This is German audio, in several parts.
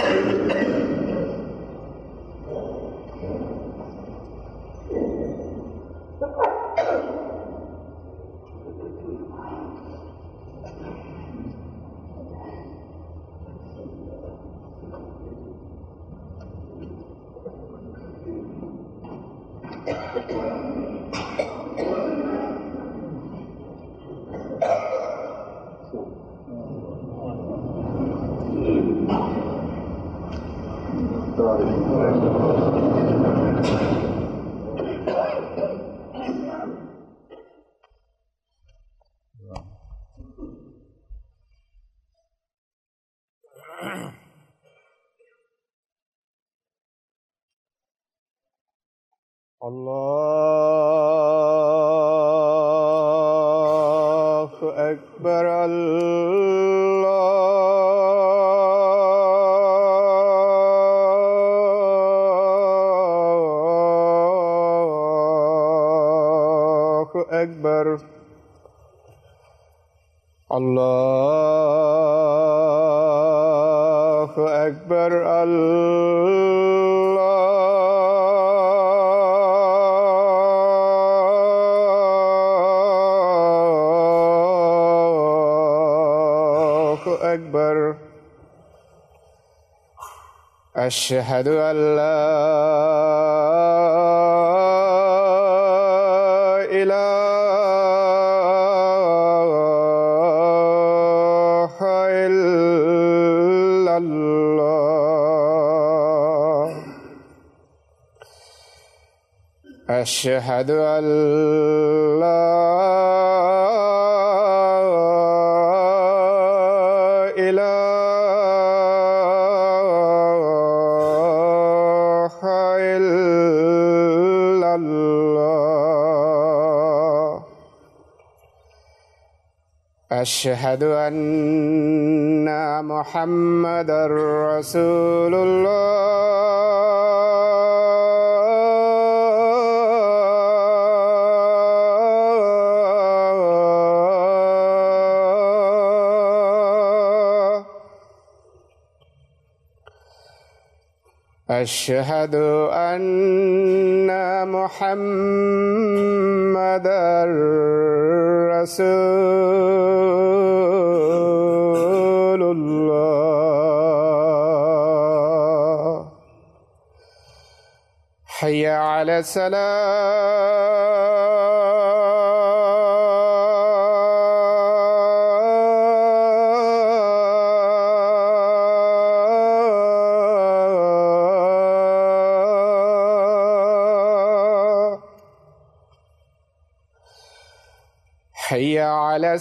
الله أكبر الله أكبر الله أكبر أكبر. أشهد أن لا إله إلا الله. أشهد أن لا أشهد أن محمدًا رسول الله. أشهد أن محمدًا رسول الله. حي على الصلاة. حي على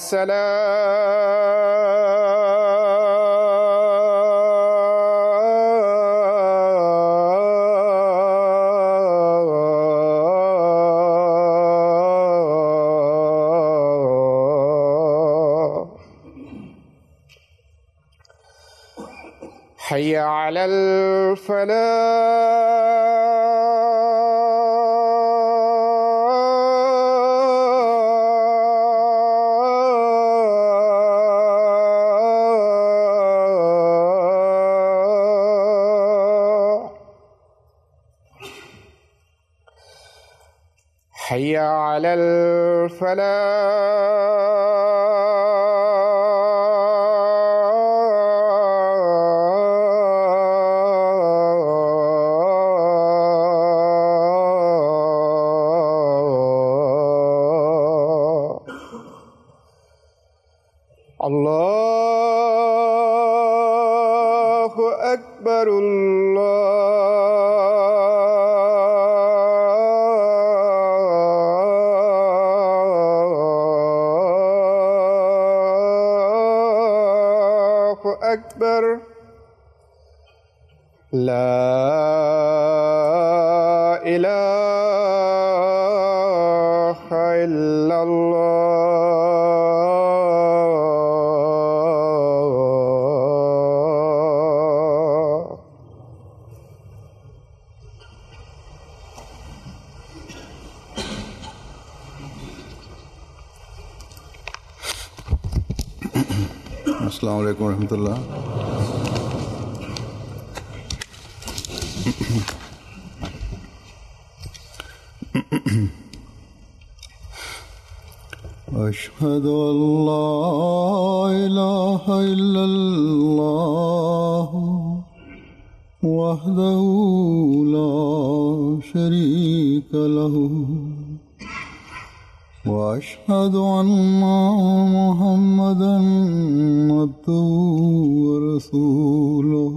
الصلاة. حي على الفلاح. حي على الفلاح. الله أكبر الله أكبر. لا إله إلا الله. अस्सलामु अलैकुम रहमतुल्लाह। أشهد أن لا إله إلا الله وحده لا شريك له وأشهد أن محمدا عبده ورسوله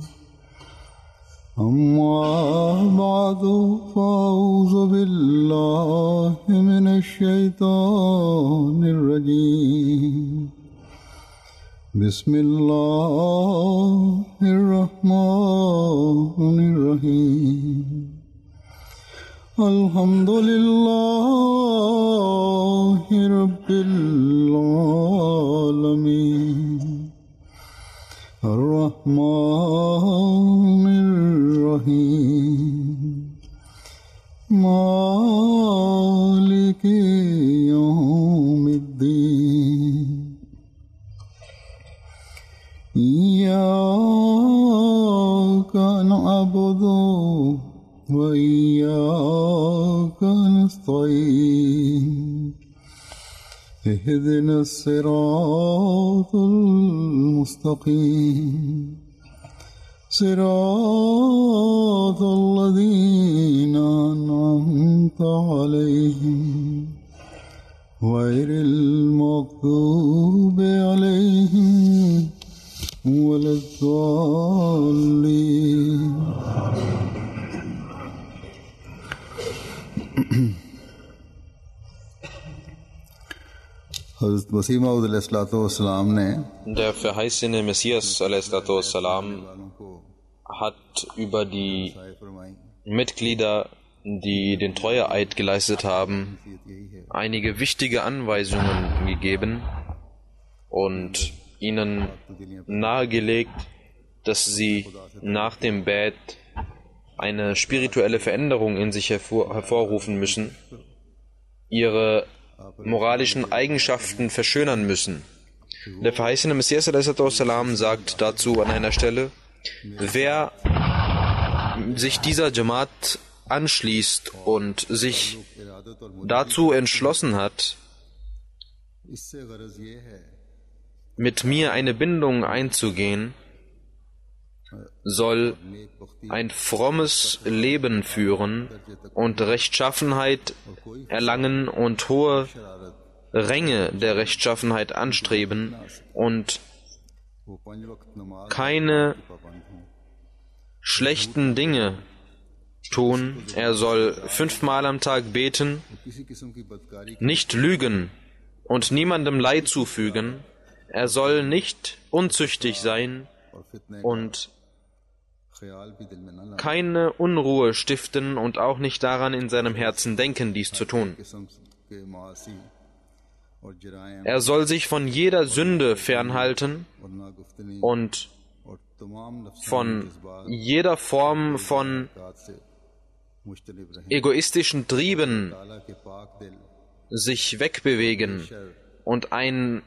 أما بعد فأعوذ بالله من الشيطان الرجيم بسم الله الرحمن الرحيم الحمد لله رب العالمين الرحمن الرحيم مالك يوم الدين إياك نعبد وإياك نستعين اهدنا الصراط المستقيم صراط الذين أنعمت عليهم غير المغضوب عليهم ولا الضالين Der verheißene Messias a.s.w. hat über die Mitglieder, die den Treueeid geleistet haben, einige wichtige Anweisungen gegeben und ihnen nahegelegt, dass sie nach dem Bad eine spirituelle Veränderung in sich hervorrufen müssen, ihre moralischen Eigenschaften verschönern müssen. Der verheißene Messias a.s.w. sagt dazu an einer Stelle: Wer sich dieser Jamaat anschließt und sich dazu entschlossen hat, mit mir eine Bindung einzugehen, soll ein frommes Leben führen und Rechtschaffenheit erlangen und hohe Ränge der Rechtschaffenheit anstreben und keine schlechten Dinge tun. Er soll 5-mal am Tag beten, nicht lügen und niemandem Leid zufügen. Er soll nicht unzüchtig sein und keine Unruhe stiften und auch nicht daran in seinem Herzen denken, dies zu tun. Er soll sich von jeder Sünde fernhalten und von jeder Form von egoistischen Trieben sich wegbewegen und ein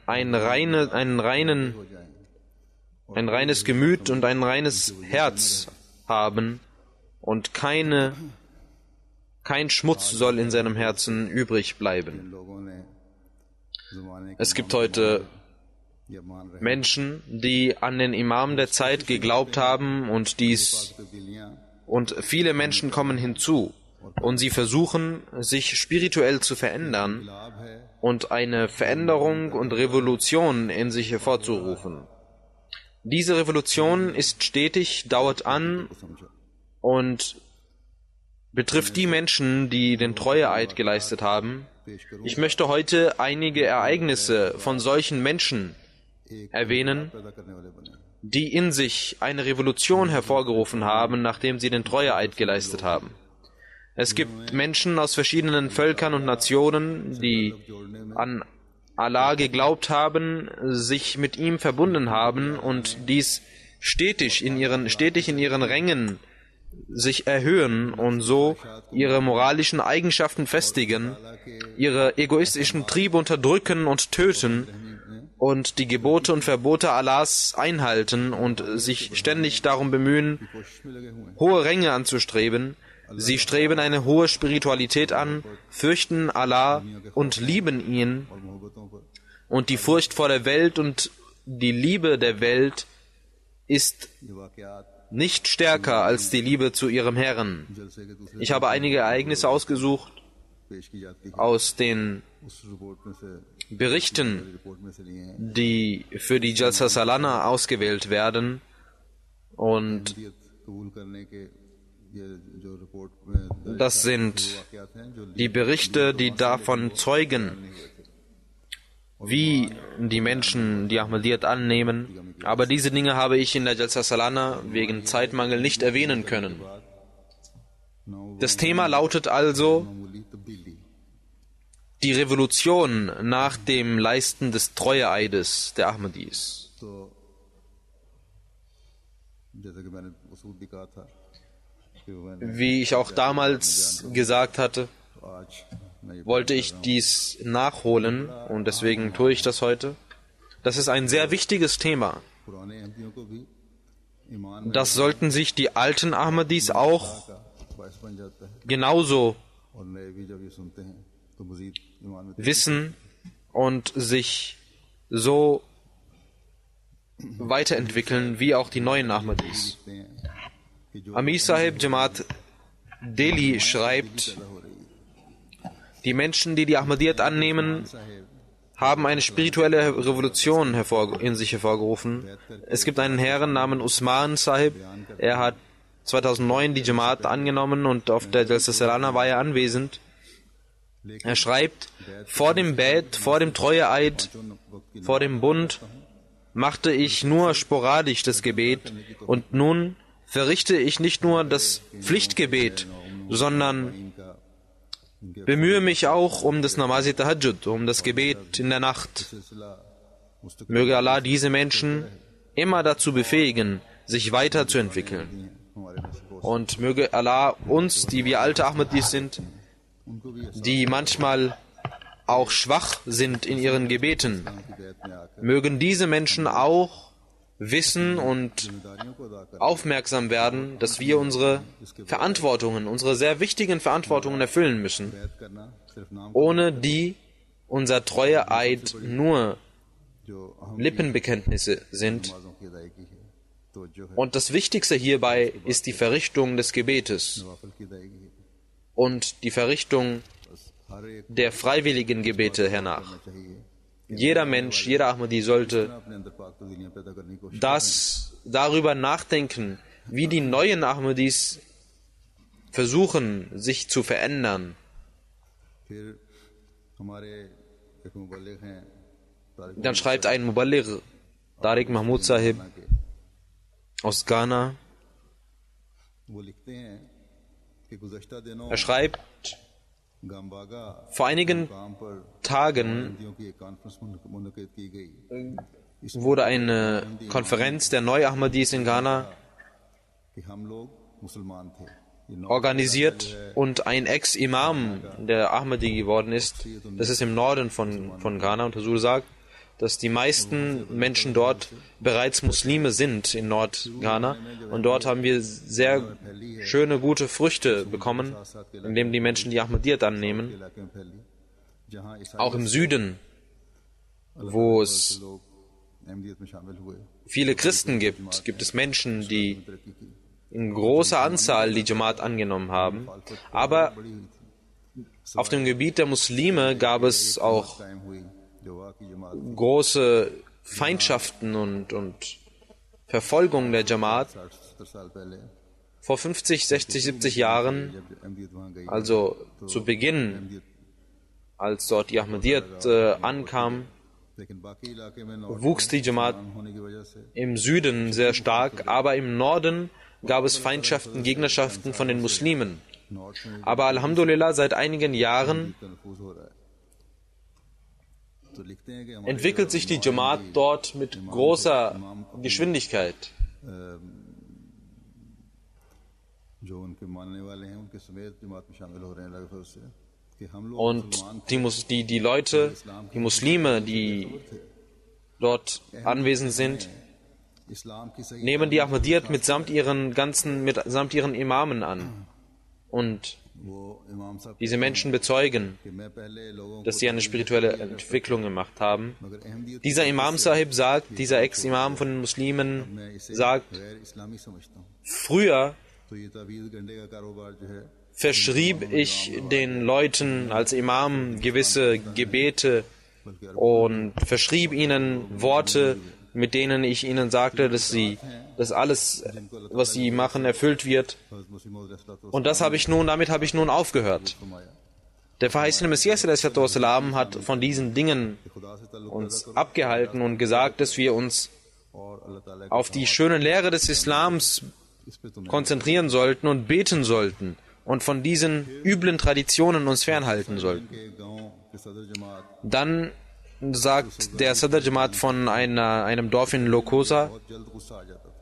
reines Gemüt und ein reines Herz haben und kein Schmutz soll in seinem Herzen übrig bleiben. Es gibt heute Menschen, die an den Imam der Zeit geglaubt haben und viele Menschen kommen hinzu und sie versuchen, sich spirituell zu verändern und eine Veränderung und Revolution in sich hervorzurufen. Diese Revolution ist stetig, dauert an und betrifft die Menschen, die den Treueeid geleistet haben. Ich möchte heute einige Ereignisse von solchen Menschen erwähnen, die in sich eine Revolution hervorgerufen haben, nachdem sie den Treueeid geleistet haben. Es gibt Menschen aus verschiedenen Völkern und Nationen, die an Allah geglaubt haben, sich mit ihm verbunden haben und dies stetig in ihren Rängen sich erhöhen und so ihre moralischen Eigenschaften festigen, ihre egoistischen Triebe unterdrücken und töten und die Gebote und Verbote Allahs einhalten und sich ständig darum bemühen, hohe Ränge anzustreben. Sie streben eine hohe Spiritualität an, fürchten Allah und lieben ihn. और मोहब्बतों पर Und die Furcht vor der Welt und die Liebe der Welt ist ये वाक़यात nicht stärker als die Liebe zu ihrem Herrn. जलसे के दूसरे Ich habe einige Ereignisse ausgesucht पेश की जाती है aus den उस रिपोर्ट में से Berichten, रिपोर्ट में से लिए हैं die für die Jalsa Salana ausgewählt werden. Und अहमियत कबूल करने के ये जो रिपोर्ट में das sind वाक़यात हैं जो die Berichte, die davon zeugen, wie die Menschen die Ahmadiyyat annehmen. Aber diese Dinge habe ich in der Jalsa Salana wegen Zeitmangel nicht erwähnen können. Das Thema lautet also मामूली तब्दीली die Revolution nach dem Leisten des Treueeides der Ahmadis. तो जैसा कि मैंने उसूल भी कहा था कि मैंने Wie ich auch damals gesagt hatte, तो आज मैं ये wollte ich dies nachholen und deswegen tue ich das heute. Das ist ein sehr wichtiges Thema. पुराने अहमदियों को भी ईमान में Das sollten sich die alten Ahmadis auch का बायस बन जाता है genauso और नए भी जब ये सुनते हैं तो मजीद ईमान में wissen und sich so weiterentwickeln wie auch die neuen Ahmadis. देखते हैं कि जो Amir Sahib Jamaat Delhi schreibt, पैदा हो रही है die Menschen, die die Ahmadiyyat annehmen, Saheb haben eine spirituelle Revolution in sich hervorgerufen. Es gibt einen Herrn namens Usman Sahib. Er hat 2009 die Jamaat angenommen und auf der Jalsa Salana war er anwesend. Er schreibt, vor dem Bait, vor dem Treueeid, vor dem Bund machte ich nur sporadisch das Gebet und nun verrichte ich nicht nur das Pflichtgebet, sondern bemühe mich auch um das Namazi Tahajjud, um das Gebet in der Nacht. सिलसिला मुस्तकिल Möge Allah diese Menschen immer dazu befähigen, sich weiterzuentwickeln. हमारे नस्ल को Und möge Allah uns, die wir alte Ahmadis sind, उनको भी इस die manchmal auch schwach sind in ihren Gebeten, की बैत में आकर mögen diese Menschen auch wissen und जिम्मेदारियों को अदा कर aufmerksam werden, dass wir unsere Verantwortungen, unsere sehr wichtigen Verantwortungen erfüllen müssen, बैत करना सिर्फ नाम ohne die unser Treueeid nur जो अहम Lippenbekenntnisse sind. नमाजों की अदायगी है तवज्जो है Und das Wichtigste hierbei ist die Verrichtung des Gebetes नवाफिल की अदायगी है und die Verrichtung बस हर एक der freiwilligen Gebete hernach. चाहिए Jeder Mensch, jeder Ahmadi sollte अपने अंदर पाक तब्दीलियां पैदा करने की कोशिश darüber nachdenken, wie die neuen Ahmadis versuchen, sich zu verändern. फिर हमारे एक मुबल्लिग हैं Tariq Dann schreibt ein Muballigh, Tariq Mahmud Sahib के aus Ghana, वो लिखते हैं कि गुज़श्ता दिनों er schreibt, गामबागा vor einigen काम पर Tagen हिंदियों की एक कॉन्फ्रेंस मुनक़िद की गई wurde eine Konferenz der Neu-Ahmadis in Ghana कि हम लोग मुसलमान थे ये नौ organisiert und ein Ex-Imam, der Ahmadi geworden ist, das ist im Norden von Ghana, und Huzur sagt, dass die meisten Menschen dort bereits Muslime sind in Nord-Ghana, und dort haben wir sehr schöne, gute Früchte bekommen, indem die Menschen die Ahmadiyyat annehmen. इलाके में फैली जहाँ ईसाई Auch im Süden, wo es लोग अहमदियत में शामिल हुए viele Christen gibt, gibt es Menschen, die तरक्की की in großer Anzahl die Jamaat angenommen haben. Aber बड़ी हुई थी auf dem Gebiet der Muslime gab es auch कायम हुई जो वहाँ की जमात große Feindschaften und Verfolgung der Jamaat. 60-70 साल पहले Vor 50, 60, 70 Jahren, जब अहमदियत वहाँ गई also zu Beginn, als dort die Ahmadiyyat ankam, लेकिन बाकी इलाके में wuchs die Jamaat होने की वजह से im Süden sehr stark, aber im Norden gab es Feindschaften, Gegnerschaften von den Muslimen. North में Aber Alhamdulillah, seit einigen Jahren तनफूज हो रहा है तो लिखते हैं कि हमारे entwickelt sich die Jamaat dort mit großer Geschwindigkeit. जो उनके मानने वाले हैं उनके समेत जमात में शामिल हो रहे हैं लगभग से कि हम लोग Und मुसलमान die Leute, die Muslime, die dort anwesend sind, इस्लाम की सही nehmen die Ahmadiyyat mitsamt ihren Imamen an. und वो इमाम साहब diese Menschen bezeugen, कि मैं पहले लोगों को dass sie eine spirituelle Entwicklung gemacht haben. मगर Ahmadiyyat Dieser Imam Sahib sagt, dieser Ex-Imam von den Muslimen मैं इसे sagt, गैर इस्लामी समझता हूँ früher तो ये तावीज़ गंडे का कारोबार जो है verschrieb ich den Leuten als Imam gewisse Gebete und verschrieb ihnen Worte, mit denen ich ihnen sagte, dass alles, was sie machen, erfüllt wird. हज़रत मसीह मौद अलैहिस्सलातु Und damit habe ich nun aufgehört. फरमाया Der verheißene Messias ﷺ hat von diesen Dingen खुदा से ताल्लुक़ uns abgehalten und gesagt, dass wir uns और अल्लाह ताला auf die schöne Lehre des Islams इस पे तुमने konzentrieren sollten und beten sollten und von diesen üblen Traditionen uns fernhalten sollten. के गांव के सदर जमात Dann sagt der Sadr Jamaat von einem Dorf in Lokosa, बहुत जल्द गुस्सा आ जाता था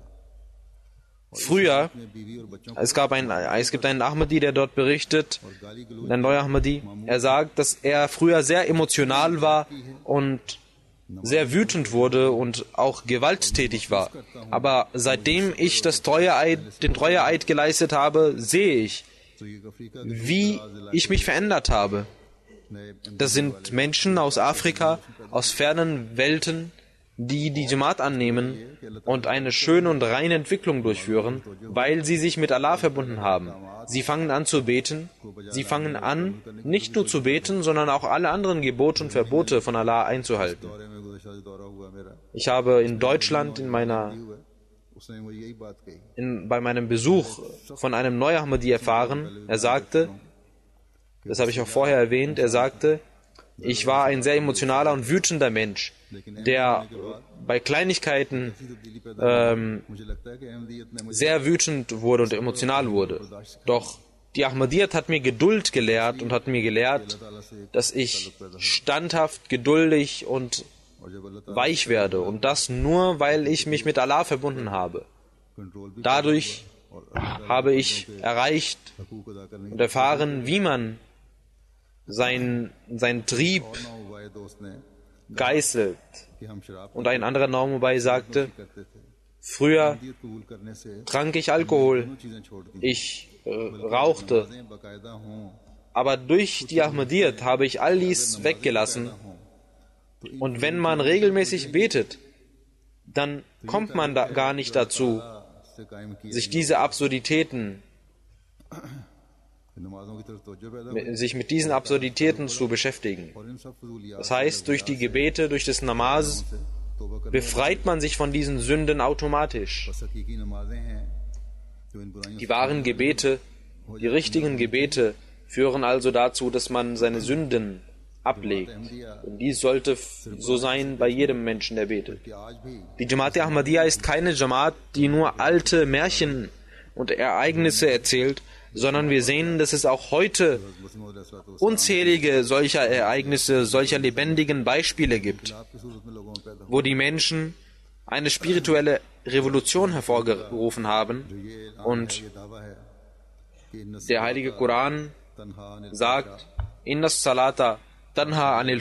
früher, अपने बीवी और बच्चों es gibt einen Ahmadi, der dort berichtet, को गाली गलौज ein neuer Ahmadi, er sagt, dass er früher sehr emotional war und sehr wütend wurde und auch gewalttätig war. Aber seitdem ich den Treueeid geleistet habe, sehe ich, तो ये Africa wie ich mich verändert habe. नए Das sind Menschen aus Afrika, aus fernen Welten, die die Jamaat annehmen und eine schöne und reine Entwicklung durchführen, weil sie sich mit Allah verbunden haben. Sie fangen an zu beten. Sie fangen an, nicht nur zu beten, sondern auch alle anderen Gebote und Verbote von Allah einzuhalten. दौरे में गुज़श्ता जो दौरा हुआ मेरा Ich habe in Deutschland उसने वो यही बात कही bei meinem Besuch von einem Neu-Ahmadi erfahren. Er sagte, das habe ich auch vorher erwähnt, er sagte, ich war ein sehr emotionaler und wütender Mensch, der bei Kleinigkeiten मुझे लगता है कि अहमदियत ने मुझे sehr wütend wurde und emotional wurde. Doch die Ahmadiyyat hat mir Geduld gelehrt und hat mir gelehrt, dass ich standhaft, geduldig und और जब अल्लाह weich werde. Und das nur, weil ich mich mit Allah verbunden habe. Control भी Dadurch habe ich erreicht हकूक अदा करने und erfahren, wie man sein Trieb ना हुआ है दोस्त ने geißelt. कि हम शराब Und ein anderer Naumobai sagte, करते थे früher अहमदियत कबूल करने से trank ich Alkohol, चीजें छोड़ दी ich rauchte, चीजें बाकायदा हों aber durch die Ahmadiyyat habe ich all dies weggelassen. Und wenn man regelmäßig betet, dann kommt man da gar nicht dazu, से कायम किया sich diese Absurditäten, नमाजों की तरफ तवज्जो पैदा sich mit diesen Absurditäten zu beschäftigen. और इन सब फजूलियात Das heißt, durch die Gebete, durch das Namaz तौबा करने befreit man sich von diesen Sünden automatisch. बस हकीकी नमाजें हैं जो इन बुराइयों Die wahren Gebete, die richtigen Gebete führen also dazu, dass man seine Sünden ablegt. Und dies sollte so sein bei jedem Menschen, der betet. कि आज भी Die Jamaat Ahmadiyya ist keine Jamaat, die nur alte Märchen und Ereignisse erzählt, sondern wir sehen, dass es auch heute मुस्लिम अलैहिस्सलातु unzählige solcher Ereignisse, solcher lebendigen Beispiele gibt, आपकी सूरत में लोगों में पैदा wo die Menschen eine spirituelle Revolution hervorgerufen haben und ये दावा है कि इन der heilige Koran तन्हा Anil sagt, Inna salata tanha anil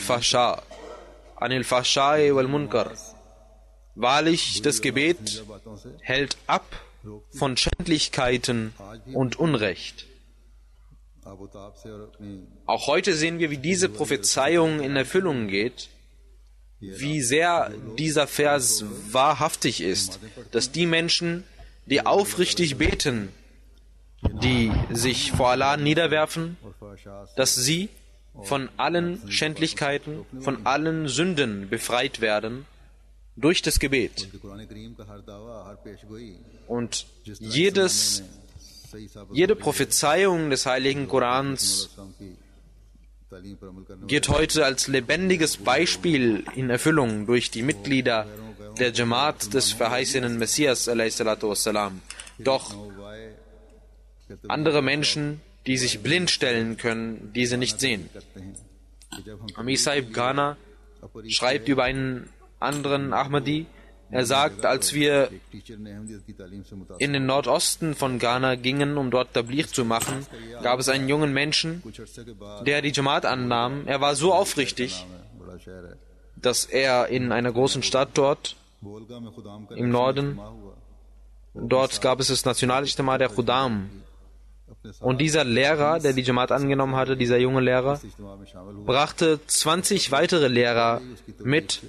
fahsha'i wal munkar. Wahrlich, das Gebet बातों से hält ab von Schändlichkeiten und Unrecht. आबो ताब से और अपनी Auch heute sehen wir, wie diese Prophezeiung in Erfüllung geht, wie sehr dieser Vers wahrhaftig ist, dass die Menschen, die aufrichtig beten, die sich vor Allah niederwerfen, और फहशा से dass sie von allen Schändlichkeiten, von allen Sünden befreit werden durch das Gebet. कि कुरान करीम का हर दावा हर पेशगोई Und सही साबित jede Prophezeiung des heiligen Korans इस्लाम की तालीम पर अमल करने geht heute als lebendiges Beispiel in Erfüllung durch die Mitglieder der Jamaat des verheißenen Messias a.s.w. Doch वाले कहते andere Menschen, die sich blind stellen können, diese nicht sehen. करते हैं कि जब हम Amir Sahib Ghana schreibt über einen anderen Ahmadi. Er sagt, als wir एक teacher ने अहमदियत की तालीम से मुतासिर in den Nordosten von Ghana gingen, um dort Tabligh zu machen, gab es einen jungen Menschen, कुछ अरसे के बाद der die Jamaat annahm. Er war so aufrichtig, बड़ा शहर है dass er in einer großen Stadt dort, बोलगा में खुदाम का im Norden, हुआ dort gab es das Nationalijtima der Khudam. Und dieser Lehrer, der die Jamaat angenommen hatte, dieser junge Lehrer, इज्तिमा में शामिल हुआ brachte 20 weitere Lehrer mit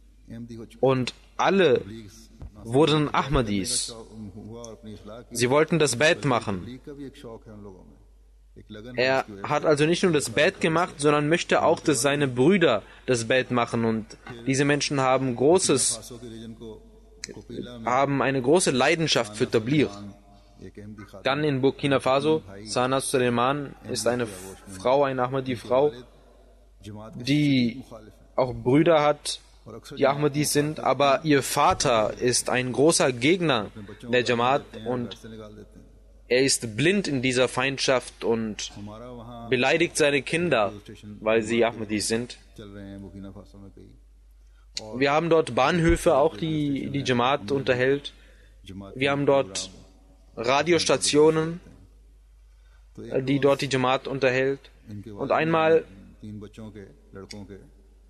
und alle wurden Ahmadis. हुआ और अपनी इस्लाह की Sie wollten das Bait machen. तबलीग का भी एक शौक है उन लोगों में एक लगन है Er hat also nicht nur das Bait gemacht, sondern möchte auch, dass seine Brüder das Bait machen. Und diese Menschen haben Faso के रीजन को कोपीला में eine große Leidenschaft für Tabligh. एक अहमदी खातून Dann in Burkina Faso, Sana Suleiman ist eine Frau, eine Ahmadi-Frau, जमात के die मुखालिफ है auch Brüder hat, die Ahmadis sind, aber ihr Vater ist ein großer Gegner der Jamaat und से निकाल देते हैं er ist blind in dieser Feindschaft und हमारा वहाँ beleidigt seine Kinder, weil sie Ahmadis sind. चल रहे हैं बुकीना फासो में कई Wir haben dort Bahnhöfe, auch die Jamaat unterhält. जमात Wir haben dort Radiostationen, die dort die Jamaat unterhält. इनके Und einmal 3 बच्चों के लड़कों के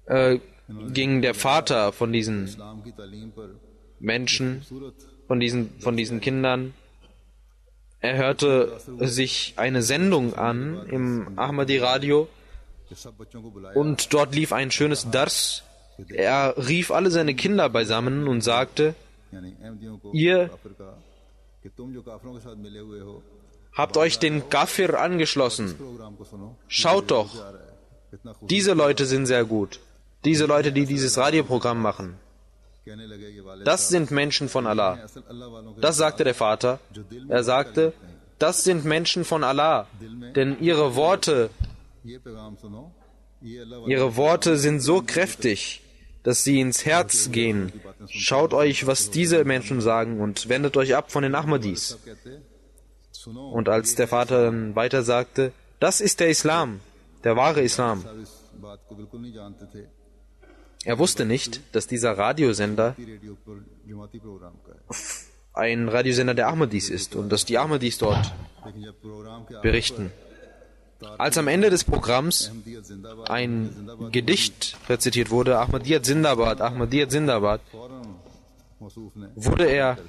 ging der Vater von diesen इस्लाम की तालीम पर Menschen, सूरत von diesen Kindern, er hörte sich eine Sendung an im Ahmadi-Radio कि सब बच्चों को बुलाया und dort lief ein schönes Dars. Er rief alle seine Kinder beisammen und sagte, यानी अहमदियों को ihr काफिर का कि तुम जो काफिरों के साथ मिले हुए हो habt euch den Kafir angeschlossen. Program को सुनो Schaut doch, जा रहा है कितना खूब diese Leute sind sehr gut. Diese Leute, die dieses Radioprogramm machen. कहने लगे ये वाले Das sind Menschen von Allah. असल अल्लाह वालों के Das sagte der Vater. Er sagte, das sind Menschen von Allah, denn ihre Worte ये पैगाम सुनो ये अल्लाह Ihre Worte sind so kräftig, dass sie ins Herz gehen. Schaut euch, was diese Menschen sagen und wendet euch ab von den Ahmadis. कहते सुनो Und als der Vater dann weiter sagte, das ist der Islam, der wahre Islam. सब इस बात को बिल्कुल नहीं जानते थे Er wusste nicht, dass dieser Radiosender radio पर जमाती प्रोग्राम का है ein Radiosender der Ahmadis ist und dass die Ahmadis dort लेकिन जब प्रोग्राम के berichten. Als am Ende des Programms Ahmadiyyat जिंदाबाद ein Gedicht rezitiert wurde, Ahmadiyat Zindabad, Ahmadiyat Zindabad, फौरन मौसूफ ने wurde er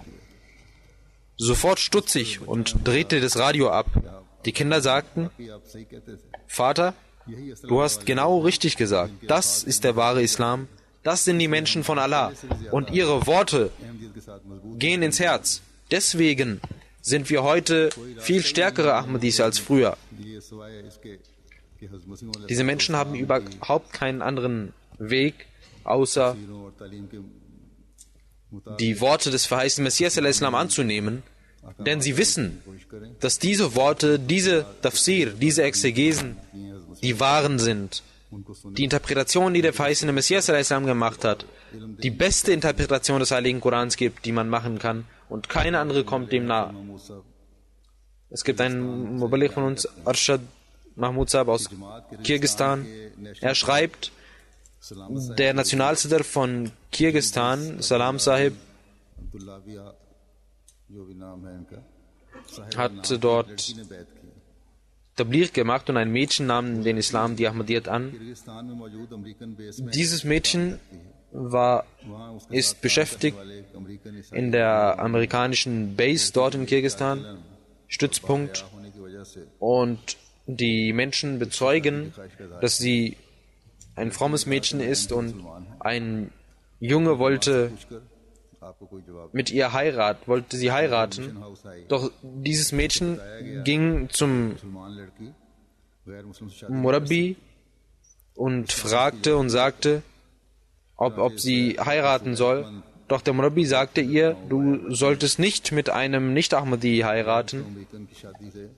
sofort stutzig und drehte das Radio ab. Die Kinder sagten, कि आप सही कहते थे Vater, यही असल du hast genau richtig gesagt. Das ist der wahre Islam. Das sind die Menschen von Allah. Und ihre Worte Ahmadiyyat के साथ मजबूत gehen ins Herz. Deswegen sind wir heute viel stärkere Ahmadis als früher. ये सिवाय इसके कि हज़रत मसीह मौला Diese Menschen haben überhaupt keinen anderen Weg, außer तफसीरों और तालीम के मुताबिक die Worte des verheißenen Messias al-Islam anzunehmen, denn sie wissen, कोशिश करें dass diese Worte, diese Tafsir, diese Exegesen, कि हज़रत मसीह die wahren sind. उनको सुने Die Interpretation, die der verheißene Messias al-Islam gemacht hat, die beste Interpretation des Heiligen Korans gibt, die man machen kann, und keine andere kommt dem nahe. Mahmood साहब Es gibt einen Mubaligh von uns, Arshad Mahmoud Saab aus Kirgisistan. Er schreibt, सलाम der Nationalsedar von Kirgisistan, Salam Sahib, Abdullah बिया जो भी नाम है इनका Sahib hat dort लड़की ने बैत की Tabligh gemacht und ein Mädchen nahm den Islam, die Ahmadiyyat an. Kyrgyzstan में मौजूद अमेरिकन बेस में Dieses Mädchen वहाँ उसके ist साथ beschäftigt वाले एक अमेरिकन ईसाई in der amerikanischen Base dort in Kirgisistan, Stützpunkt, होने की वजह से und die Menschen bezeugen, dass sie ein frommes Mädchen ist und ein Junge wollte पूछकर आपको कोई जवाब wollte sie heiraten. हाउस आई Doch dieses Mädchen ging zum मुसलमान लड़की गैर मुस्लिम से शादी Murabbi und fragte und sagte, ob sie heiraten soll. Doch der Murabbi sagte ihr, du solltest nicht mit einem Nicht-Ahmadi heiraten. American की शादी से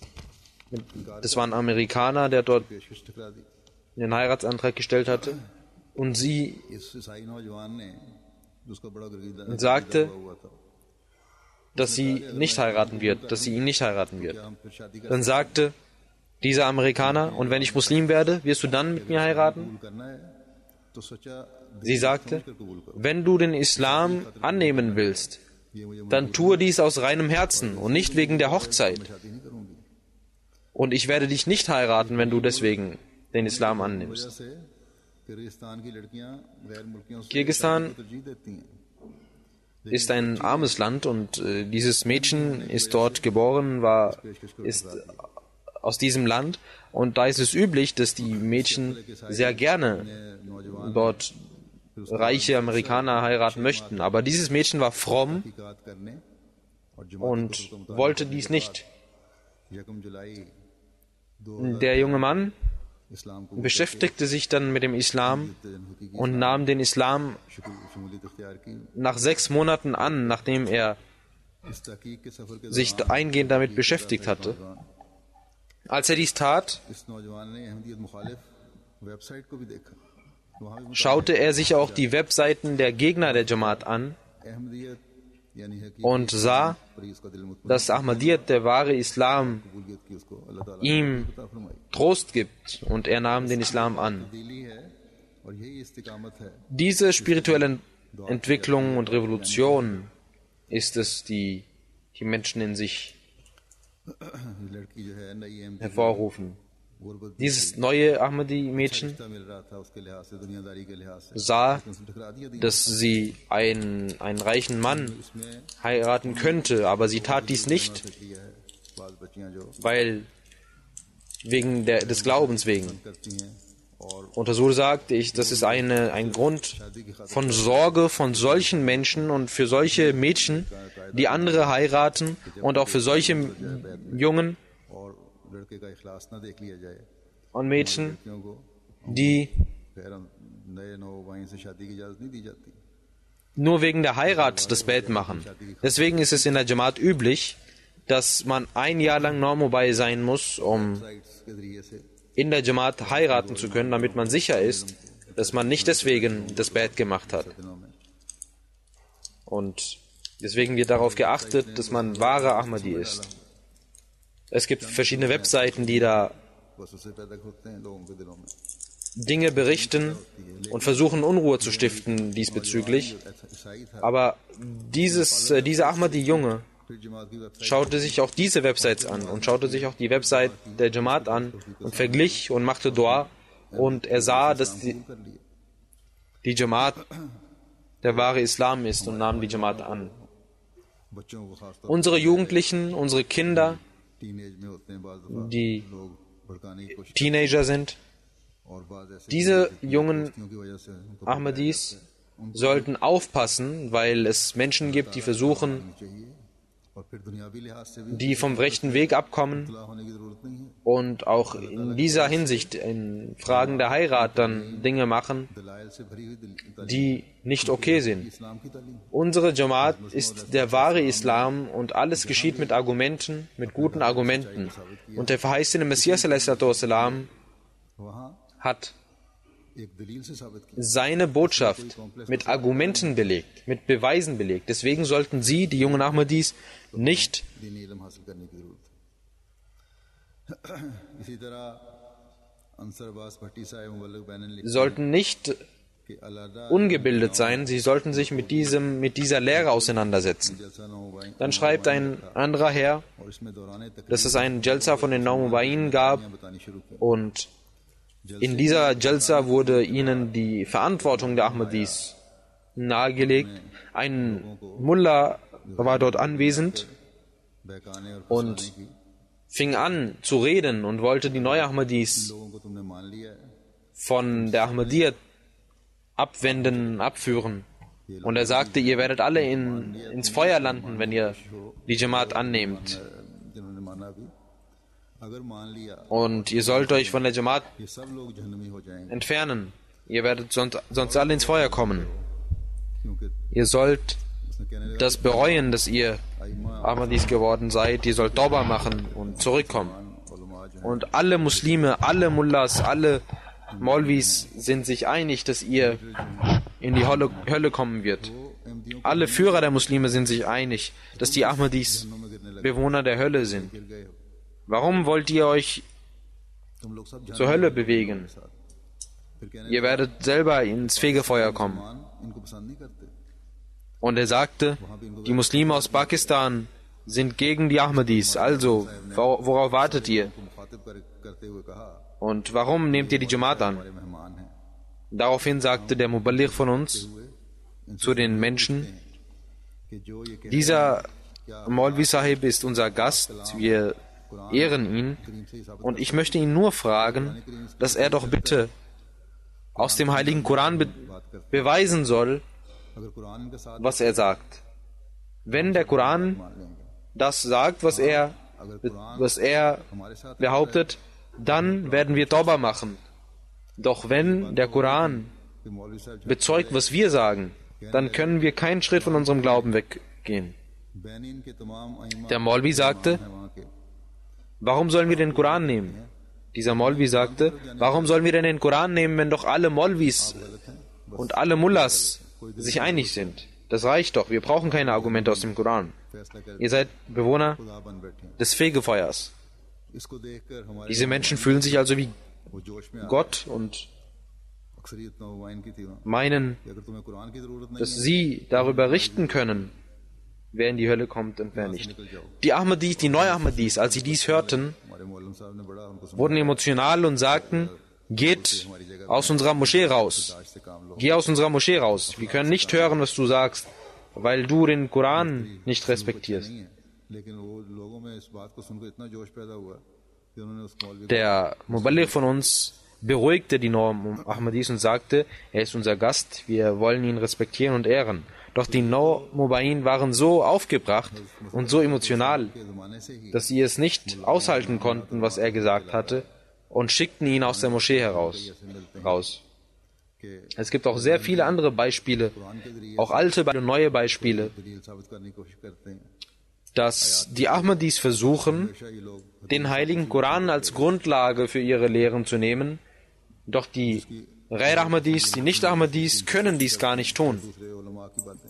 Das war ein Amerikaner, der dort पेशकश ठुकरा दी den Heiratsantrag gestellt hatte. Und sie इस ईसाई नौजवान ने जिसका बड़ा sagte, हुआ था dass sie nicht heiraten wird, dass sie ihn nicht heiraten wird. हम फिर शादी Dann sagte dieser Amerikaner, und wenn ich Muslim werde, wirst du dann mit mir heiraten? करना है तो सोचा Sie sagte, wenn du den Islam annehmen willst, dann tue dies aus reinem Herzen und nicht wegen der Hochzeit. शादी नहीं करूंगी Und ich werde dich nicht heiraten, wenn du deswegen den Islam annimmst. से Kyrgyzstan की लड़कियां गैर मुल्कियों से Kirgisistan तरजीह देती हैं ist ein armes Land und dieses Mädchen ist dort geboren, ist aus diesem Land, und da ist es üblich, dass die Mädchen sehr gerne dort reiche Amerikaner heiraten möchten. Aber dieses Mädchen war fromm und wollte dies nicht. Der junge Mann beschäftigte sich dann mit dem Islam und nahm den Islam nach 6 Monaten an, nachdem er sich eingehend damit beschäftigt hatte. Als er dies tat, schaute er sich auch die Webseiten der Gegner der Jamaat an und sah, dass Ahmadiyyat, der wahre Islam, ihm Trost gibt, und er nahm den Islam an. Diese spirituelle Entwicklung und Revolution ist es, die die Menschen in sich hervorrufen. Dieses neue Ahmadi-Mädchen sah, dass sie einen reichen Mann heiraten könnte, aber sie tat dies nicht, weil des Glaubens wegen. Und so sagte ich, das ist ein Grund von Sorge von solchen Menschen und für solche Mädchen, die andere heiraten, und auch für solche Jungen und Mädchen, die nur wegen der Heirat das Bet machen. Deswegen ist es in der Jamaat üblich, dass man 1 Jahr lang Normubai sein muss, um in der Jamaat heiraten zu können, damit man sicher ist, dass man nicht deswegen das Bet gemacht hat. Und deswegen wird darauf geachtet, dass man wahrer Ahmadi ist. Es gibt verschiedene Webseiten, die da Dinge berichten und versuchen, Unruhe zu stiften diesbezüglich. Aber dieser Ahmadi-Junge schaute sich auch diese Websites an und schaute sich auch die Website der Jamaat an und verglich und machte Dua, und er sah, dass die Jamaat der wahre Islam ist, und nahm die Jamaat an. Unsere Jugendlichen, unsere Kinder, die Teenager sind, diese jungen Ahmadis sollten aufpassen, weil es Menschen gibt, die versuchen, die vom rechten Weg abkommen und auch in dieser Hinsicht in Fragen der Heirat dann Dinge machen, die nicht okay sind. Unsere Jamaat ist der wahre Islam und alles geschieht mit Argumenten, mit guten Argumenten. Und der verheißene Messias ﷺ hat seine Botschaft mit Argumenten belegt, mit Beweisen belegt. Deswegen sollten Sie, die jungen Ahmadis, nicht ungebildet sein, sie sollten sich mit dieser Lehre auseinandersetzen. Dann schreibt ein anderer Herr, dass es einen Jalsa von den Naumubain gab, und in dieser Jalsa wurde ihnen die Verantwortung der Ahmadis nahegelegt. Ein Mullah war dort anwesend und fing an zu reden und wollte die neuen Ahmadis von der Ahmadiyyat abführen. Und er sagte, ihr werdet alle ins Feuer landen, wenn ihr die Jamaat annehmt. Und ihr sollt euch von der Jamaat entfernen. Ihr werdet sonst alle ins Feuer kommen. Ihr sollt das bereuen, dass ihr Ahmadis geworden seid. Ihr sollt Tauba machen und zurückkommen. Und alle Muslime, alle Mullahs, alle Maulvis sind sich einig, dass ihr in die Hölle kommen wird. Alle Führer der Muslime sind sich einig, dass die Ahmadis Bewohner der Hölle sind. Warum wollt ihr euch zur Hölle bewegen? Ihr werdet selber ins Fegefeuer kommen. Und er sagte, die Muslime aus Pakistan sind gegen die Ahmadis, also worauf wartet ihr? Und warum nehmt ihr die Jamaat an? Daraufhin sagte der Muballigh von uns zu den Menschen, कि जो ये कह Dieser Maulvi Sahib ist unser Gast, wir ehren ihn und ich möchte ihn nur fragen, dass er doch bitte aus dem heiligen Koran beweisen soll, अगर कुरान इनका साथ was er sagt. Wenn der Koran das sagt, was er हमारे साथ behauptet, dann werden wir Tauba machen. Doch wenn der Koran कि मौलवी साहब bezeugt, was wir sagen, dann können wir keinen Schritt von unserem Glauben weggehen. बैनीन के तमाम अइम्मा Der Maulvi sagte, हैं वहाँ के warum sollen wir den Koran nehmen? Dieser Maulvi sagte, warum sollen wir denn den Koran nehmen, wenn doch alle Maulvis und alle Mullahs sich einig sind? Das reicht doch, wir brauchen keine Argumente aus dem Koran. फैसला कर Ihr seid Bewohner खुदा बन बैठे हैं des Fegefeuers. इसको देखकर हमारे Diese Menschen fühlen sich also wie वो जोश में आ Gott und अक्सरियत नौवाइन की थी वहाँ meinen, कि अगर तुम्हें कुरान की जरूरत नहीं dass sie darüber richten können, wer in die Hölle kommt und wer nicht. Die Ahmadis, die Neu-Ahmadis, als sie dies hörten, हमारे मौलवी साहब ने बड़ा हमको wurden emotional und sagten, geht aus unserer Moschee raus. समझाज से काम लो Geh aus unserer Moschee raus. Wir können nicht hören, was du sagst, weil du den Koran nicht respektierst. नहीं है लेकिन वो लोगों में इस बात को सुनकर इतना जोश पैदा हुआ कि उन्होंने उस मौलवी Der Muballigh von uns beruhigte die Neu-Ahmadis und sagte, er ist unser Gast, wir wollen ihn respektieren und ehren. Doch die Neu-Mubayin waren so aufgebracht und so emotional, के ज़माने से ही dass sie es nicht aushalten konnten, was er gesagt hatte, und schickten ihn aus der Moschee raus. Es gibt auch sehr viele andere Beispiele, auch alte und neue Beispiele, दलील साबित करने की कोशिश करते हैं dass die Ahmadis versuchen, हमेशा ये लोग den heiligen Koran als Grundlage für ihre Lehren zu nehmen, doch die Ghair Ahmadis, die Nicht-Ahmadis, können dies gar nicht tun. दूसरे उलमा की बातें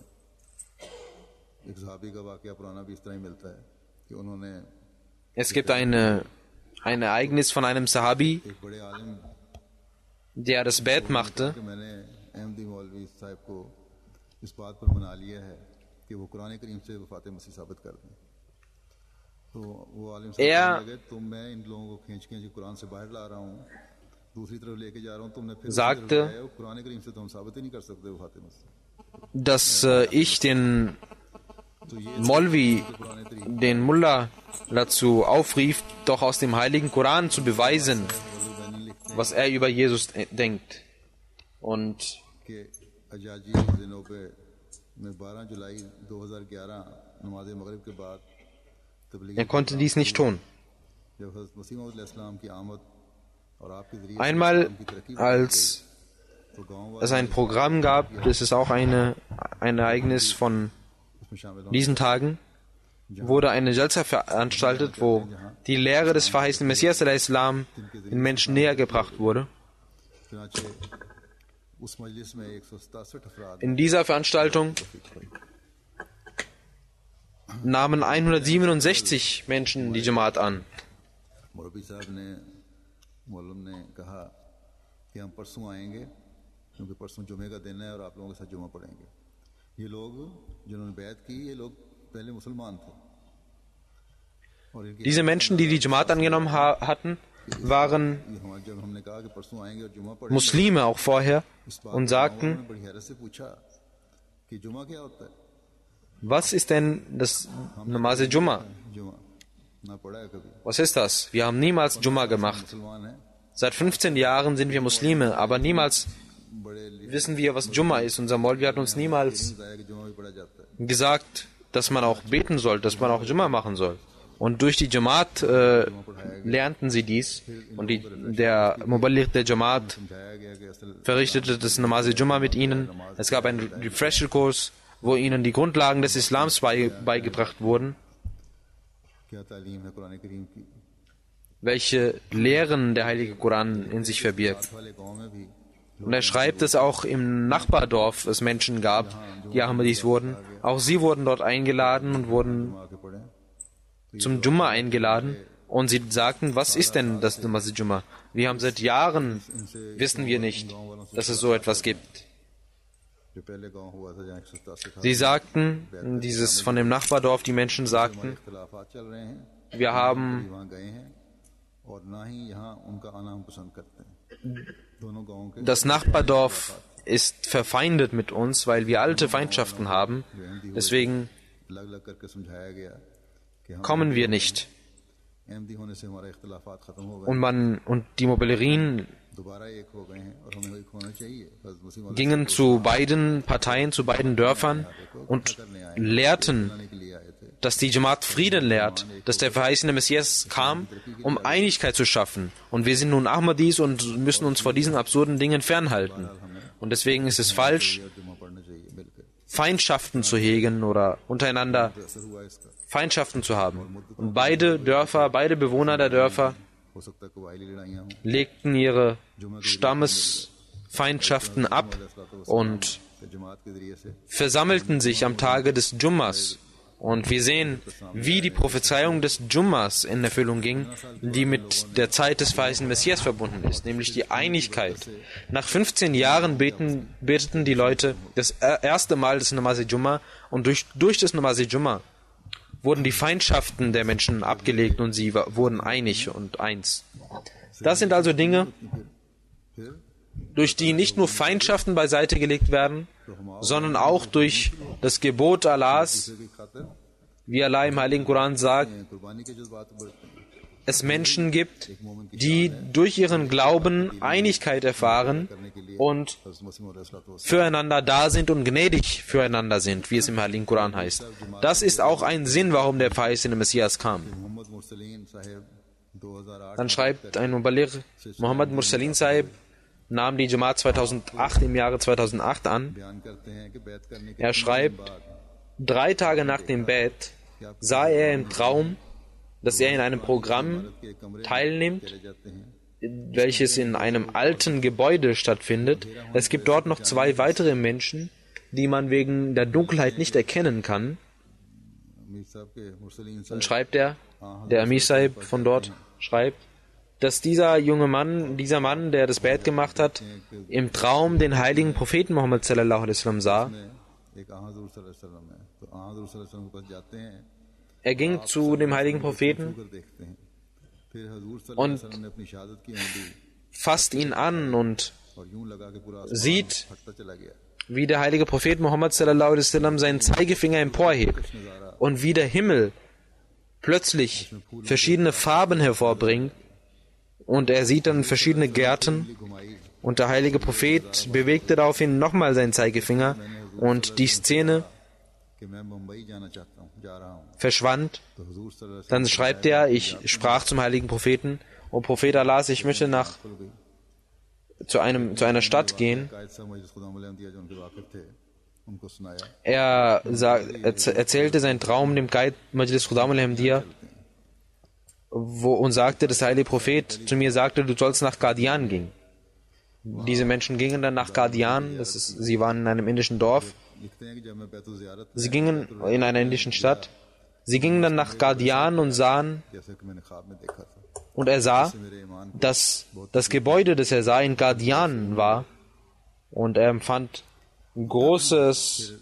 एक सहाबी का वाकया पुराना भी इस तरह ही मिलता है कि उन्होंने Es gibt ein Ereignis von einem Sahabi, एक बड़े आलिम der das Bett machte, कि मैंने अहमदी मौलवी साहब को इस बात पर मना लिया है कि वो कुरान करीम से वफात मसीह साबित कर दें तो वो आलिम साहब कहने लगे तुम मैं इन लोगों को खींच खींच के कुरान से बाहर ला रहा हूँ दूसरी तरफ लेके जा रहा हूँ तुमने फिर sagte, कुरान करीम से तो हम साबित ही नहीं कर सकते वफात मसीह dass ich den Maulvi, den Mullah, dazu aufrief, doch aus dem heiligen Koran zu beweisen, was er über Jesus denkt. Und कि अजाजी दिनों पे मैं 12 जुलाई 2011 नमाज मगरिब के बाद तबलीग er konnte dies nicht tun. जब हज़रत मसीह मौऊद अलैहिस्सलाम की आमद और आपके ज़रिए Einmal, की तरक्की als तो गांव es ein Programm gab, das ist auch ein Ereignis von में शामिल diesen Tagen, wurde eine Jalsa veranstaltet, wo die Lehre des verheißenen Messias al-Islam den Menschen näher gebracht wurde. चुनाचे उस मजलिस में 167 अफराद In dieser Veranstaltung nahmen 167 Menschen die Jamaat an. मौलवी साहब ने मौलम ने कहा कि हम परसों आएंगे क्योंकि परसों जुमे का दिन है और आप लोगों के साथ जुमा पढ़ेंगे ये लोग जिन्होंने बैत की ये लोग पहले मुसलमान थे और इनकी Diese Menschen, die die Jamaat angenommen hatten, waren जब हमने कहा कि परसों आएंगे और जुमा पढ़ेंगे Muslime auch vorher und sagten, उन्होंने बड़ी हैरत से पूछा कि जुमा क्या होता है was ist denn das Namaz Jumma? जुमा ना पढ़ा है कभी Was ist das? Wir haben niemals Jumma gemacht. मुसलमान है Seit 15 Jahren sind wir Muslime, aber niemals बड़े wissen wir, was Jumma ist. Unser Maulvi hat uns niemals बताया कि जुमा भी पढ़ा जाता है gesagt, dass man auch beten soll, dass man auch Jumma machen soll. Und durch die Jamaat lernten sie dies. Und der Muballigh der Jamaat समझाया गया कि असल verrichtete das Namaz Jumma mit ihnen. Es gab einen Refresher-Kurs, wo ihnen die Grundlagen des Islams beigebracht wurden, क्या तालीम है कुरान करीम की welche Lehren der Heilige Koran in sich verbirgt. वाले गांव में भी Und er schreibt, dass auch im Nachbardorf es Menschen gab, die Ahmadis wurden. Auch sie wurden dort eingeladen und wurden आके पढ़े zum Jumma eingeladen. Und sie sagten, was ist denn das Namaz Jumma? Wir haben seit Jahren, wissen wir nicht, dass es so etwas gibt. जो पहले गांव हुआ था जहाँ 187 Sie sagten, dieses von dem Nachbardorf, die Menschen sagten, इख्तिलाफात चल रहे हैं wir haben वहाँ गए हैं और ना ही यहाँ उनका आना हम पसंद करते हैं दोनों गांवों के Das Nachbardorf ist verfeindet mit uns, weil wir alte Feindschaften haben. Deswegen लग लग करके समझाया गया कि हम kommen wir nicht. अहमदी होने से हमारे इख्तिलाफात खत्म हो गए Und die Mobilerien दोबारा एक हो गए हैं और हमें एक होना चाहिए हज़रत मसीह मौला gingen zu beiden Parteien, zu beiden Dörfern und lehrten, के लिए आए थे dass die Jamaat Frieden lehrt, dass der verheißene Messias kam, um Einigkeit zu schaffen. Und wir sind nun Ahmadis und müssen uns vor diesen absurden Dingen fernhalten. Und deswegen ist es falsch, और जुमा पढ़ना चाहिए मिलकर Feindschaften zu hegen oder untereinander असर हुआ इसका Feindschaften zu haben. Und beide Dörfer, beide Bewohner der Dörfer हो सकता है कबायली लड़ाइयाँ हों legten ihre Stammesfeindschaften ab und तो जमात के जरिए से versammelten sich am Tage des Jummas. Und wir sehen, wie die Prophezeiung des Jummas in Erfüllung ging, die mit der Zeit des verheißenen Messias verbunden ist, nämlich die Einigkeit. Nach 15 Jahren beteten die Leute das erste Mal das Namaz-e-Jumma und durch das Namaz-e-Jumma wurden die Feindschaften der Menschen abgelegt und sie wurden einig und eins. Das sind also Dinge, durch die nicht nur Feindschaften beiseite gelegt werden, sondern auch durch das Gebot Allahs, की खातिर wie Allah im Heiligen Koran sagt, कुर्बानी के जज्बात बढ़ते हैं es Menschen gibt, die durch ihren Glauben Einigkeit erfahren und हज़रत मसीह मौला füreinander da sind und gnädig füreinander sind, wie es im Heiligen Koran heißt. Das ist auch ein Sinn, warum der verheißene Messias kam. Mohammad मुरसलीन साहिब 2008 Dann schreibt ein Mubaligh, Muhammad Mursalin Sahib nahm die Jamaat 2008 im Jahre 2008 an. बयान करते हैं कि बैत करने के Er schreibt, 3 Tage nach dem Bett sah er im Traum, dass er in einem Programm teilnimmt, जाते हैं welches in einem alten Gebäude stattfindet. Es gibt dort noch 2 weitere Menschen, die man wegen der Dunkelheit nicht erkennen kann. अमीर साहब के मुरसलीन Dann Sahib schreibt er, der Amir Sahib von dort schreibt, dass dieser dieser Mann, der das Bett gemacht hat, im Traum den heiligen Propheten Muhammad sallallahu alaihi wasallam sah. एक हज़ूर सल्लल्लाहु अलैहि वसल्लम है तो हज़ूर सल्लल्लाहु अलैहि वसल्लम के पास जाते हैं Er ging zu dem heiligen Propheten कर देखते हैं फिर हज़ूर सल्लल्लाहु अलैहि वसल्लम ने अपनी शहादत की आंधी fasst ihn an und और यूं लगा के पूरा sieht, फटता चला गया wie der heilige Prophet Muhammad sallallahu alaihi wasallam seinen Zeigefinger emporhebt und wie der Himmel plötzlich verschiedene Farben hervorbringt und er sieht dann verschiedene Gärten und der heilige Prophet bewegte daraufhin nochmal seinen Zeigefinger und die Szene कि मैं मुंबई जाना चाहता हूँ जा रहा हूँ verschwand. तो हज़ूर सल्लल्लाहु अलैहि Dann schreibt er, ich sprach zum heiligen Propheten, O Prophet Allahs, ich möchte zu einer Stadt gehen. कायद साहब मजलिस खुदा मौला जो उनके वाकिफ थे उनको सुनाया Er erzählte seinen Traum dem Guide Majlis Khudam al-Ahmadiyya und sagte, dass der heilige Prophet zu mir sagte, du sollst nach Qadian gehen. Diese Menschen gingen dann nach Qadian, sie waren in einem indischen Dorf, लिखते हैं कि जब मैं बैतुल ज़ियारत sie gingen in einer indischen Stadt, sie gingen dann nach Qadian und sahen, जैसे कि मैंने ख्वाब में देखा था und er sah, मेरे ईमान dass das Gebäude, das er sah, in Qadian war und er empfand große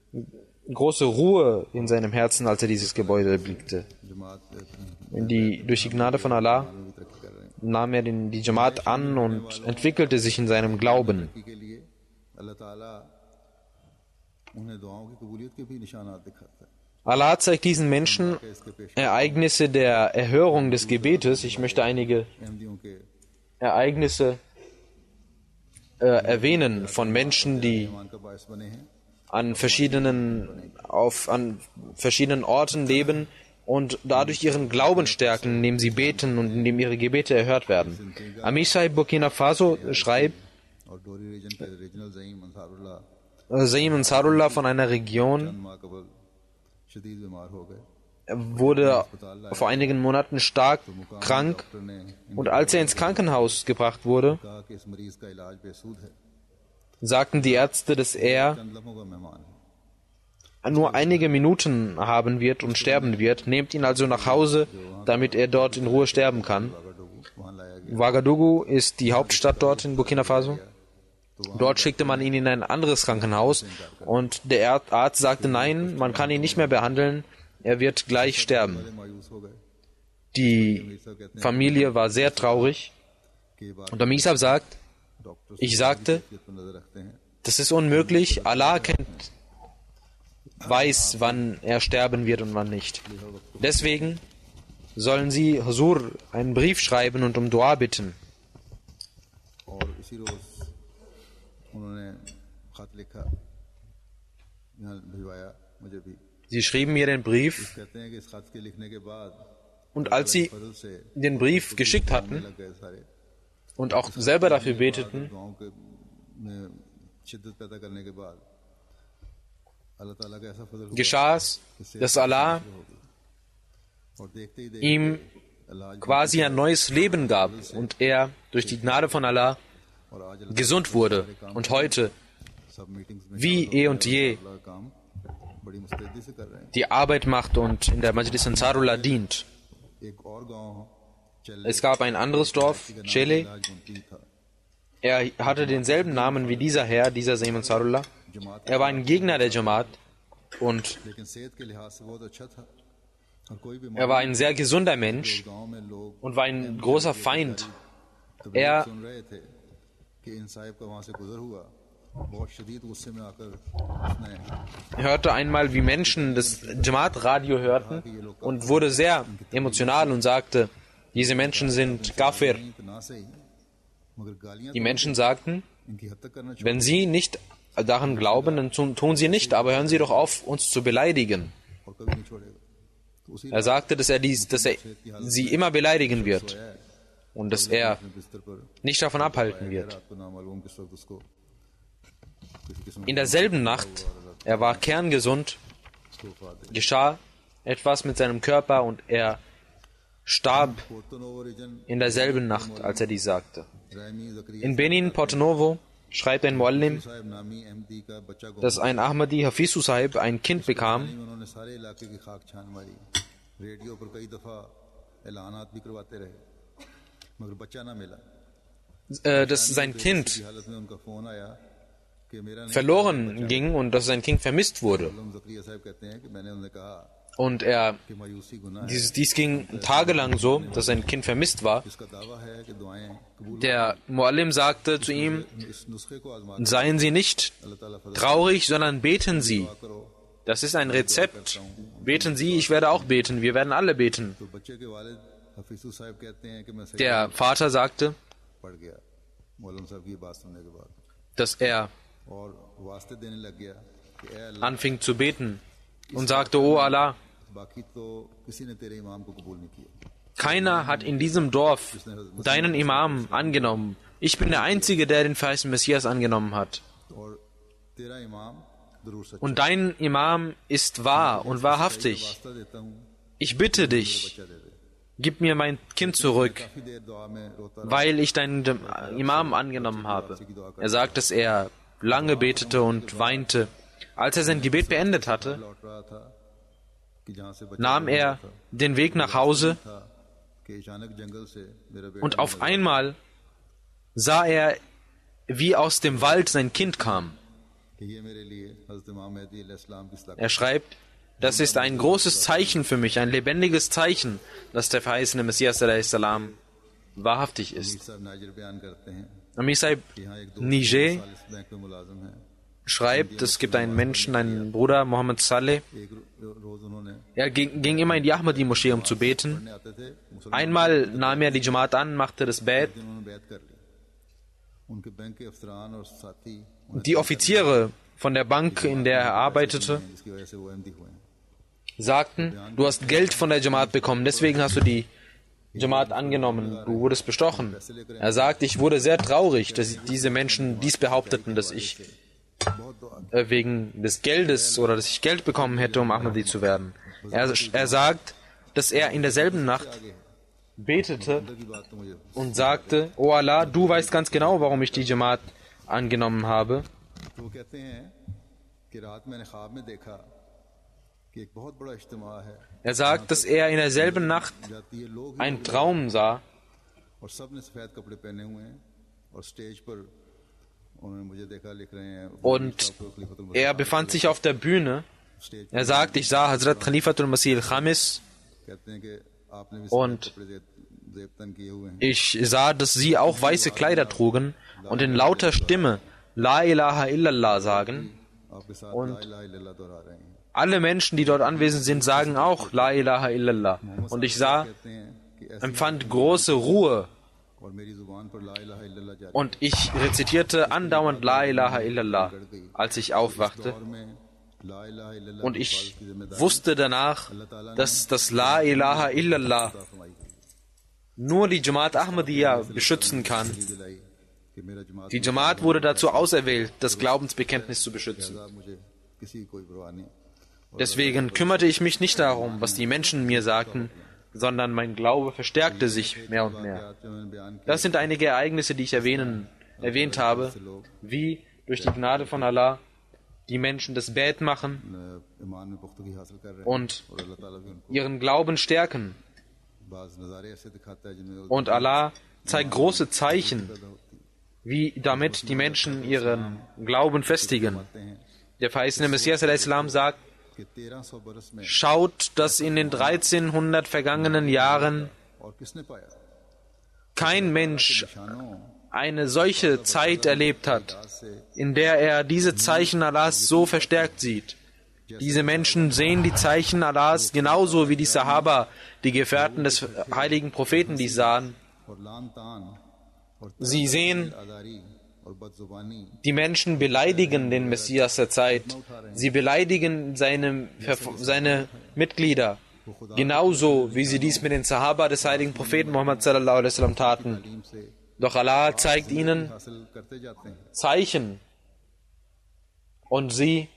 Ruhe in seinem Herzen, als er dieses Gebäude blickte. Jamaat Durch die Gnade von Allah भी तरक्की कर रहे हैं nahm er die Jamaat an und entwickelte sich in seinem Glauben. के लिए अल्लाह ताला उन्हें दुआओं की कबूलियत के भी निशानात दिखाता है Allah zeigt diesen Menschen Ereignisse der Erhörung des Gebetes. Ich möchte einige अहमदियों के Ereignisse erwähnen von Menschen, die ईमान का बायस बने हैं an verschiedenen Orten leben und dadurch ihren Glauben stärken, indem sie beten und indem ihre Gebete erhört werden. Amir Sahib Burkina Faso schreibt, और Dori region के regional ज़ईम अंसारुल्लाह Zaim Ansarullah von einer Region माह कबल शदीद बीमार हो गए wurde vor einigen Monaten stark krank doctor ने und als er ins Krankenhaus gebracht wurde, कहा कि इस मरीज का इलाज बेसूद है sagten die Ärzte, dass er चंद लम्हों का मेहमान है nur einige Minuten haben wird und sterben wird. Nehmt ihn also nach Hause, damit er dort in Ruhe sterben kann. वहाँ लाया गया Ouagadougou ist die Hauptstadt dort in Burkina Faso. Dort schickte man ihn in ein anderes Krankenhaus und der Arzt sagte, nein, man kann ihn nicht mehr behandeln, er wird gleich sterben. मायूस हो गए Die Familie war sehr traurig. Und Amir Sahib sagt, ich sagte, das ist unmöglich, Allah weiß, wann er sterben wird und wann nicht. Deswegen sollen Sie Huzur einen Brief schreiben und um Dua bitten. Sie schrieben mir den Brief und als sie den Brief geschickt hatten und auch selber dafür beteten, geschah es, dass Allah ihm quasi ein neues Leben gab und er durch die Gnade von Allah gesund wurde und heute, wie eh und je, die Arbeit macht und in der Majlis Ansarullah dient. Es gab ein anderes Dorf, Chele. Er hatte denselben Namen wie dieser Herr, dieser Sayyid Ansarullah. Er war ein Gegner der Jamaat und er war ein sehr gesunder Mensch und war ein großer Feind. Er hörte einmal, wie Menschen das Jamaat-Radio hörten und wurde sehr emotional und sagte, diese Menschen sind Kafir. Die Menschen sagten, wenn sie nicht daran glauben, dann tun sie nicht, aber hören Sie doch auf, uns zu beleidigen. Er sagte, dass er sie immer beleidigen wird und dass er nicht davon abhalten wird. In derselben Nacht, er war kerngesund, geschah etwas mit seinem Körper und er starb in derselben Nacht, als er dies sagte. In Benin, Porto Novo, schreibt ein Muallim, dass ein Ahmadi Hafizu Sahib ein Kind bekam, dass sein Kind verloren ging und dass sein Kind vermisst wurde. Und dies ging tagelang so, dass sein Kind vermisst war. Der Muallim sagte zu ihm, seien Sie nicht traurig, sondern beten Sie. Das ist ein Rezept. Beten Sie, ich werde auch beten. Wir werden alle beten. Der Vater sagte, dass er anfing zu beten und sagte, O Allah, keiner hat in diesem Dorf deinen Imam angenommen. Ich bin der Einzige, der den verheißenen Messias angenommen hat. Und dein Imam ist wahr und wahrhaftig. Ich bitte dich, gib mir mein Kind zurück, weil ich deinen Imam angenommen habe. Er sagt, dass er lange betete und weinte. Als er sein Gebet beendet hatte, nahm er den Weg nach Hause und auf einmal sah er, wie aus dem Wald sein Kind kam. Er schreibt, das ist ein großes Zeichen für mich, ein lebendiges Zeichen, dass der verheißene Messias a.s. wahrhaftig ist. Amir Sahib Niger schreibt, es gibt einen Menschen, einen Bruder, Mohammed Saleh. Er ging immer in die Ahmadi-Moschee, um zu beten. Einmal nahm er die Jamaat an, machte das Bad. Die Offiziere von der Bank, in der er arbeitete, sagten, du hast Geld von der Jamaat bekommen, deswegen hast du die Jamaat angenommen, du wurdest bestochen. Er sagt, ich wurde sehr traurig, dass diese Menschen dies behaupteten, dass ich wegen des Geldes oder dass ich Geld bekommen hätte, um Ahmadi zu werden. Er sagt, dass er in derselben Nacht betete und sagte, O Allah, du weißt ganz genau, warum ich die Jamaat angenommen habe. Er sagt, dass er in derselben Nacht einen Traum sah und er befand sich auf der Bühne. Er sagt, ich sah Hazrat Khalifatul Masih al-Khamis आपने भी Und कपड़े ज़ेबतन किए हुए हैं ich sah, dass sie auch weiße Kleider trugen und in lauter Stimme La ilaha illallah sagen. आपके साथ Und ला इलाहा इल्लल्लाह दोहरा रहे हैं alle Menschen, die dort anwesend sind, sagen auch La ilaha illallah. Und ich sah, कहते हैं कि ऐसे empfand große Ruhe. और मेरी जुबान पर ला इलाहा इल्लल्लाह जारी Und ich rezitierte andauernd La ilaha illallah, als ich aufwachte. और में ला इलाहा इल्लल्लाह Und ich wusste danach, dass das La ilaha illallah फरमाई गई nur die Jamaat Ahmadiyya beschützen kann. दिलाई कि मेरा जमात Die Jamaat wurde dazu auserwählt, das Glaubensbekenntnis zu beschützen. मुझे किसी की कोई परवाह नहीं Deswegen kümmerte ich mich nicht darum, was die Menschen mir sagten, sondern mein Glaube verstärkte sich mehr und mehr. जो मैंने बयान किया Das sind einige Ereignisse, die ich erwähnt habe, wie durch die Gnade von Allah die Menschen das Bet machen ईमान में पुख्तगी हासिल कर रहे हैं und और अल्लाह ताला भी उनको ihren Glauben stärken. बाज नज़ारे ऐसे दिखाता है जिनमें Und Allah zeigt große Zeichen, wie damit die Menschen ihren Glauben festigen. Der verheißene Messias a.s. sagt, कि 1300 बरस में schaut, dass in den 1300 vergangenen Jahren और किसने पाया kein Mensch शानों eine solche Zeit erlebt hat, in der er diese Zeichen Allahs so verstärkt sieht. Diese Menschen sehen die Zeichen Allahs genauso wie die Sahaba, die Gefährten des heiligen Propheten, dies sahen. और लान तान और Sie sehen, आदारी और बदजुबानी die Menschen beleidigen den Messias der Zeit. Sie beleidigen seine Mitglieder, genauso wie sie dies mit den Sahaba des heiligen Propheten Muhammad sallallahu alaihi wasallam taten. Team से Doch Allah zeigt ihnen हासिल करते जाते हैं Zeichen und sie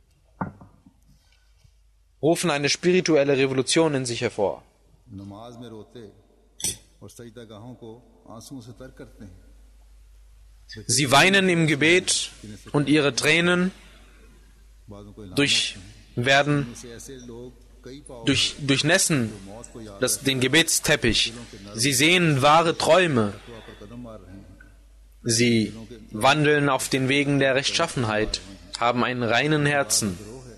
rufen eine spirituelle Revolution in sich hervor. नमाज में रोते और सजदागाहों को आंसुओं से तर करते हैं Sie weinen im Gebet und ihre Tränen बाजों को इलाम से ऐसे लोग कई पाओ durchnässen den Gebetsteppich. Sie sehen wahre Träume. पर कदम मार रहे हैं Sie wandeln auf den Wegen der Rechtschaffenheit, haben einen reinen Herzen.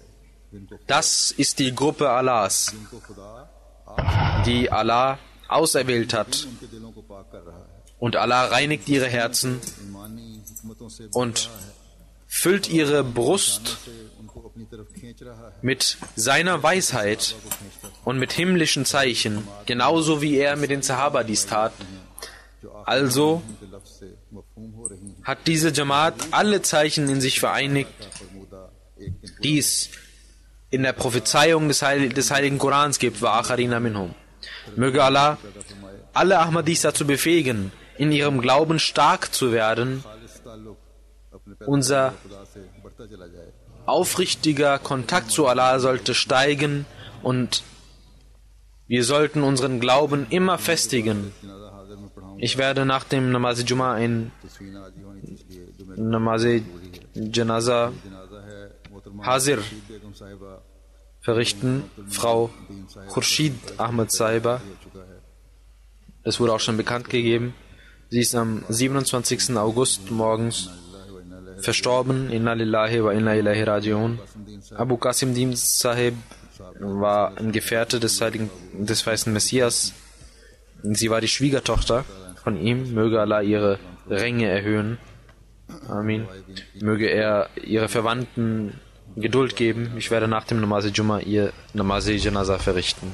Das ist die Gruppe Allahs, जिनको खुदा die Allah auserwählt hat. उनके दिलों को पाक कर रहा है Und Allah reinigt ihre Herzen ईमानी हिकमतों से und füllt ihre Brust से उनको अपनी तरफ खींच रहा है mit seiner Weisheit und mit himmlischen Zeichen, genauso wie er mit den Sahaba dies tat. Also उनके लफ्ज से मफहूम हो रही हैं hat diese Jamaat alle Zeichen in sich vereinigt, फरमूदा एक दिन die es in der Prophezeiung des Heiligen Korans gibt, wa acharina minhum. Möge Allah alle Ahmadis dazu befähigen, in ihrem Glauben stark zu werden. खालिस ताल्लुक अपने Unser खुदा से बढ़ता चला जाए aufrichtiger Kontakt zu Allah sollte steigen und wir sollten unseren Glauben immer festigen. जनाजा हाजिर में पढ़ाऊं Ich werde nach dem Namaz Juma ein तस्वीर आज ही होनी थी इसलिए जो मैं Namaz Janaza जनाजा है मोहतरमा Hazir बेगम साहिबा verrichten. Frau Khurshid Ahmed Sahiba, हो चुका है das wurde auch schon bekannt gegeben. Sie ist am 27. August morgens verstorben. Inna lillahi wa inna ilaihi raji'un. Abu Qasim Din Sahib war ein Gefährte des weißen Messias. Sie war die Schwiegertochter von ihm. Möge Allah ihre Ränge erhöhen. Amin. Möge er ihre Verwandten Geduld geben. Ich werde nach dem Namaz Juma ihr Namaz Janaza verrichten.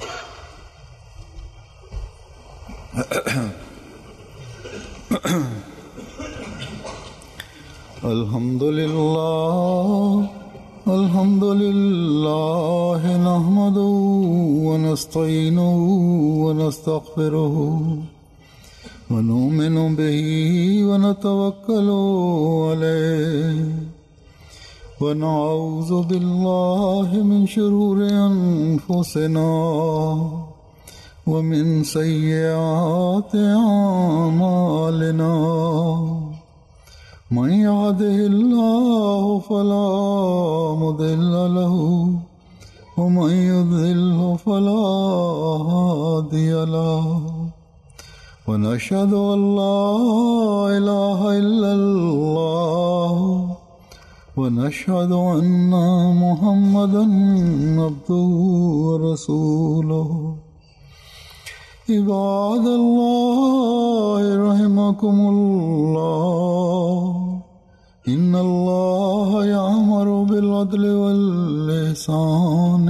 الحمد لله نحمده ونستعينه ونستغفره ونؤمن به ونتوكل عليه ونعوذ بالله من شرور أنفسنا ومن سيئات أعمالنا من يهده الله فلا مضل له ومن يضلل فلا هادي له ونشهد أن لا إله إلا الله ونشهد أن محمدا عبده ورسوله عباد الله رحمكم الله إن الله يأمر بالعدل والإحسان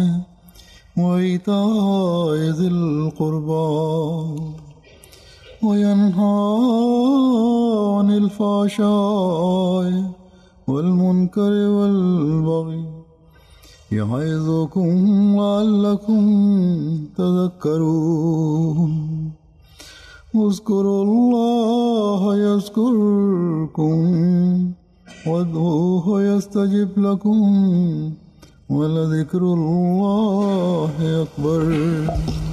وإيتاء ذي القربى وينهى عن الفحشاء والمنكر والبغي يعظكم لعلكم تذكرون اذكروا الله يذكركم وادعوه يستجب لكم ولذكر الله أكبر